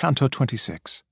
Canto 26.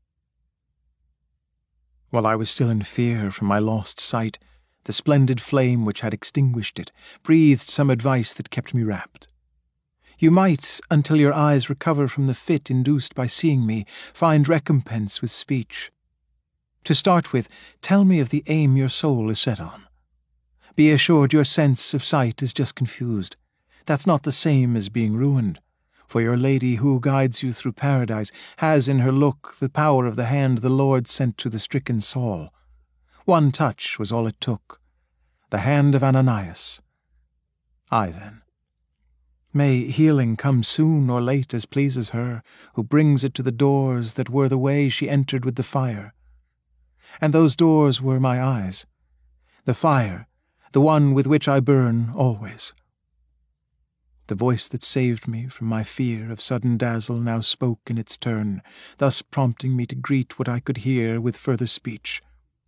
While I was still in fear from my lost sight, the splendid flame which had extinguished it breathed some advice that kept me rapt. You might, until your eyes recover from the fit induced by seeing me, find recompense with speech. To start with, tell me of the aim your soul is set on. Be assured your sense of sight is just confused. That's not the same as being ruined, for your lady who guides you through paradise has in her look the power of the hand the Lord sent to the stricken Saul. One touch was all it took, the hand of Ananias. Aye, then. May healing come soon or late as pleases her, who brings it to the doors that were the way she entered with the fire. And those doors were my eyes, the fire, the one with which I burn always. The voice that saved me from my fear of sudden dazzle now spoke in its turn, thus prompting me to greet what I could hear with further speech.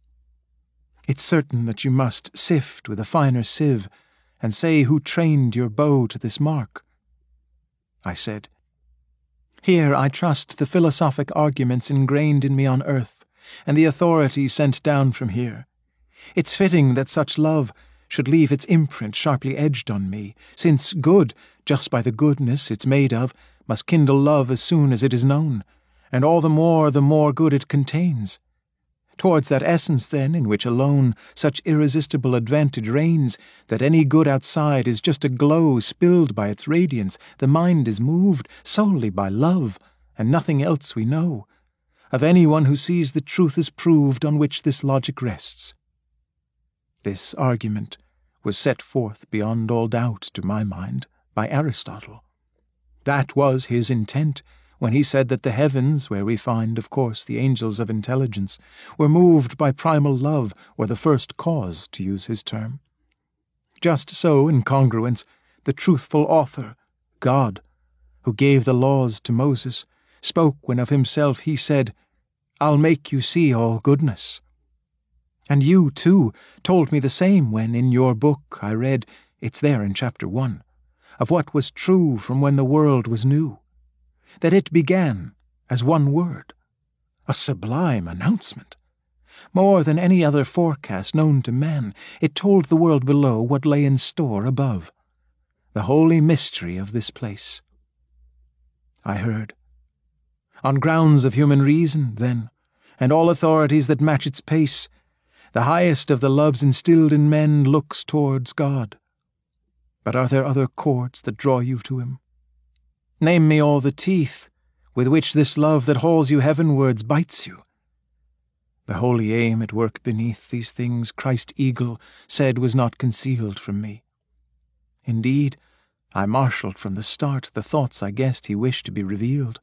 It's certain that you must sift with a finer sieve, and say who trained your bow to this mark. I said, Here I trust the philosophic arguments ingrained in me on earth, and the authority sent down from here. It's fitting that such love should leave its imprint sharply edged on me, since good, just by the goodness it's made of, must kindle love as soon as it is known, and all the more good it contains. Towards that essence, then, in which alone such irresistible advantage reigns, that any good outside is just a glow spilled by its radiance, the mind is moved solely by love, and nothing else we know. Of anyone who sees the truth is proved on which this logic rests. This argument was set forth beyond all doubt to my mind by Aristotle. That was his intent when he said that the heavens, where we find, of course, the angels of intelligence, were moved by primal love, or the first cause, to use his term. Just so, in congruence, the truthful author, God, who gave the laws to Moses, spoke when of himself he said, I'll make you see all goodness. And you, too, told me the same when in your book I read, it's there in chapter 1, of what was true from when the world was new, that it began as one word, a sublime announcement. More than any other forecast known to man, it told the world below what lay in store above, the holy mystery of this place. I heard. On grounds of human reason, then, and all authorities that match its pace, the highest of the loves instilled in men looks towards God. But are there other chords that draw you to him? Name me all the teeth with which this love that hauls you heavenwards bites you. The holy aim at work beneath these things Christ Eagle said was not concealed from me. Indeed, I marshalled from the start the thoughts I guessed he wished to be revealed.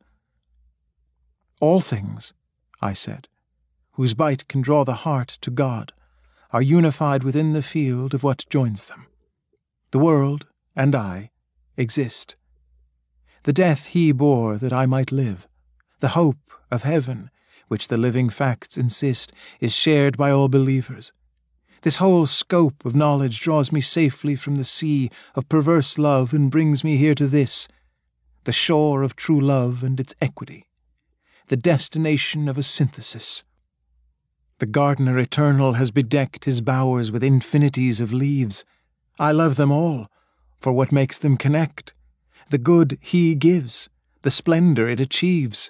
All things, I said, whose bite can draw the heart to God, are unified within the field of what joins them. The world and I exist. The death he bore that I might live, the hope of heaven, which the living facts insist, is shared by all believers. This whole scope of knowledge draws me safely from the sea of perverse love and brings me here to this, the shore of true love and its equity, the destination of a synthesis. The gardener eternal has bedecked his bowers with infinities of leaves. I love them all, for what makes them connect, the good he gives, the splendor it achieves.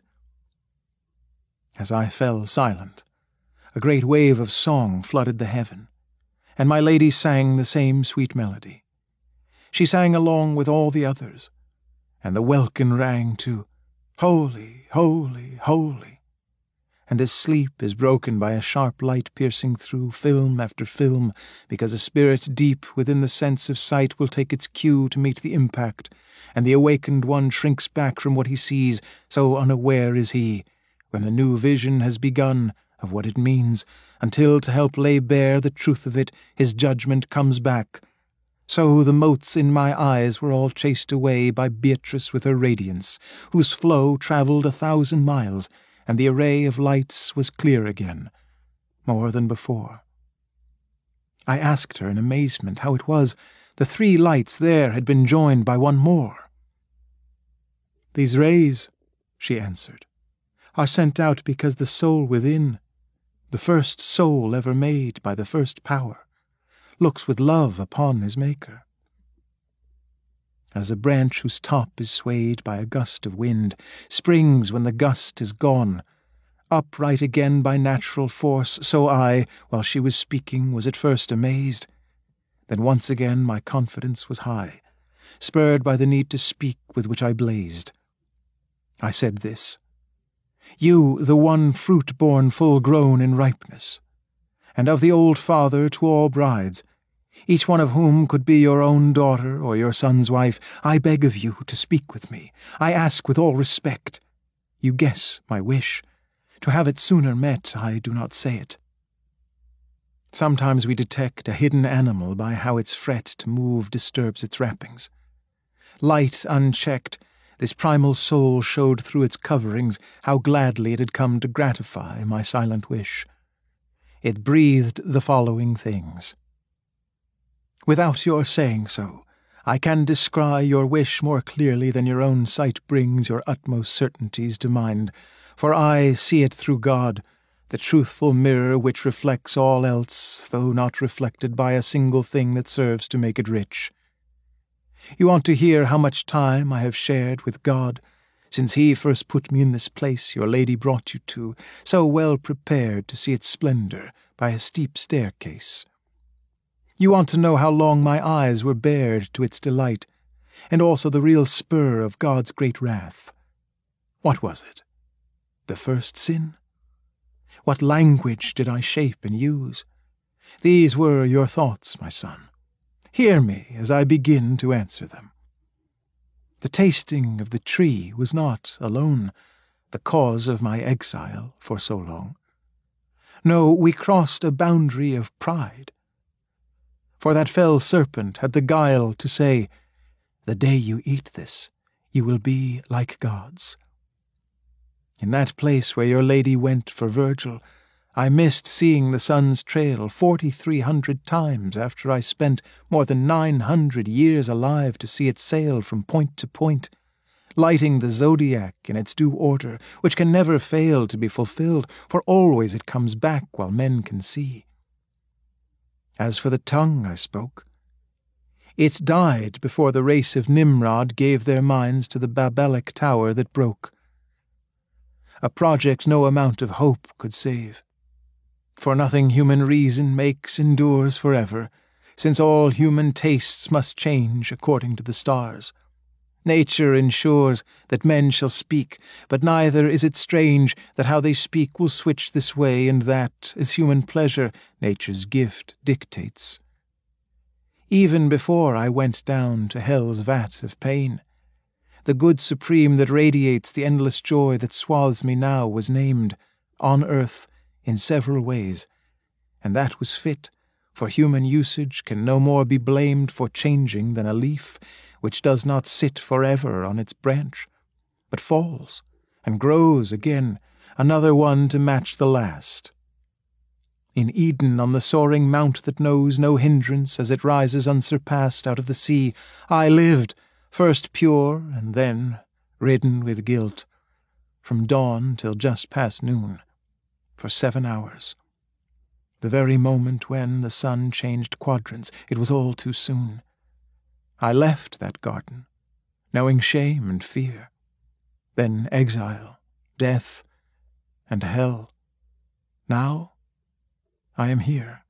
As I fell silent, a great wave of song flooded the heaven, and my lady sang the same sweet melody. She sang along with all the others, and the welkin rang to Holy, holy, holy. And as sleep is broken by a sharp light piercing through film after film, because a spirit deep within the sense of sight will take its cue to meet the impact, and the awakened one shrinks back from what he sees, so unaware is he, when the new vision has begun, of what it means, until to help lay bare the truth of it, his judgment comes back. So the motes in my eyes were all chased away by Beatrice with her radiance, whose flow travelled 1,000 miles, and the array of lights was clear again, more than before. I asked her in amazement how it was the 3 lights there had been joined by one more. These rays, she answered, are sent out because the soul within, the first soul ever made by the first power, looks with love upon his Maker. As a branch whose top is swayed by a gust of wind springs when the gust is gone, upright again by natural force, so I, while she was speaking, was at first amazed. Then once again my confidence was high, spurred by the need to speak with which I blazed. I said this: "You, the one fruit born full grown in ripeness, and of the old father to all brides, each one of whom could be your own daughter or your son's wife, I beg of you to speak with me. I ask with all respect. You guess my wish. To have it sooner met, I do not say it. Sometimes we detect a hidden animal by how its fret to move disturbs its wrappings. Light unchecked, this primal soul showed through its coverings how gladly it had come to gratify my silent wish. It breathed the following things: "Without your saying so, I can descry your wish more clearly than your own sight brings your utmost certainties to mind, for I see it through God, the truthful mirror which reflects all else, though not reflected by a single thing that serves to make it rich. You want to hear how much time I have shared with God, since he first put me in this place your lady brought you to, so well prepared to see its splendor by a steep staircase. You want to know how long my eyes were bared to its delight, and also the real spur of God's great wrath. What was it? The first sin? What language did I shape and use? These were your thoughts, my son. Hear me as I begin to answer them. The tasting of the tree was not alone the cause of my exile for so long. No, we crossed a boundary of pride. For that fell serpent had the guile to say, 'The day you eat this, you will be like gods.' In that place where your lady went for Virgil, I missed seeing the sun's trail 4,300 times after I spent more than 900 years alive to see it sail from point to point, lighting the zodiac in its due order, which can never fail to be fulfilled, for always it comes back while men can see. As for the tongue I spoke, it died before the race of Nimrod gave their minds to the Babelic tower that broke. A project no amount of hope could save. For nothing human reason makes endures forever, since all human tastes must change according to the stars. Nature ensures that men shall speak, but neither is it strange that how they speak will switch this way and that, as human pleasure, nature's gift, dictates. Even before I went down to hell's vat of pain, the good supreme that radiates the endless joy that swathes me now was named, on earth, in several ways, and that was fit, for human usage can no more be blamed for changing than a leaf, which does not sit forever on its branch, but falls and grows again, another one to match the last. In Eden, on the soaring mount that knows no hindrance as it rises unsurpassed out of the sea, I lived, first pure and then ridden with guilt, from dawn till just past noon, for 7 hours. The very moment when the sun changed quadrants, it was all too soon. I left that garden, knowing shame and fear, then exile, death, and hell. Now I am here.